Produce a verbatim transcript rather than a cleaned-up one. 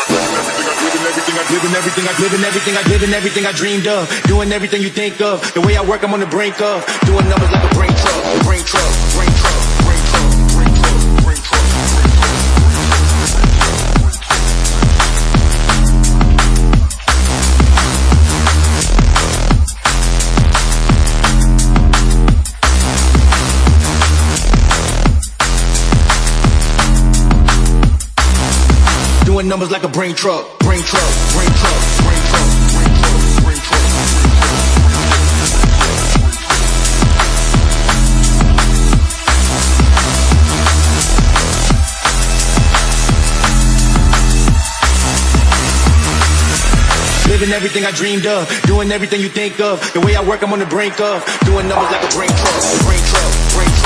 Living everything I living everything I living everything I dreamed of. Doing everything you think of. The way I work, I'm on the brink of. Doing numbers like a brain truck, brain truck, brain truck, brain truck, brain truck, brain truck. Doing numbers like a brain truck, brain truck, brain truck, brain truck, brain truck, brain truck. Living everything I dreamed of, doing everything you think of. The way I work, I'm on the brink of. Doing numbers like a brain truck, brain truck, brain truck.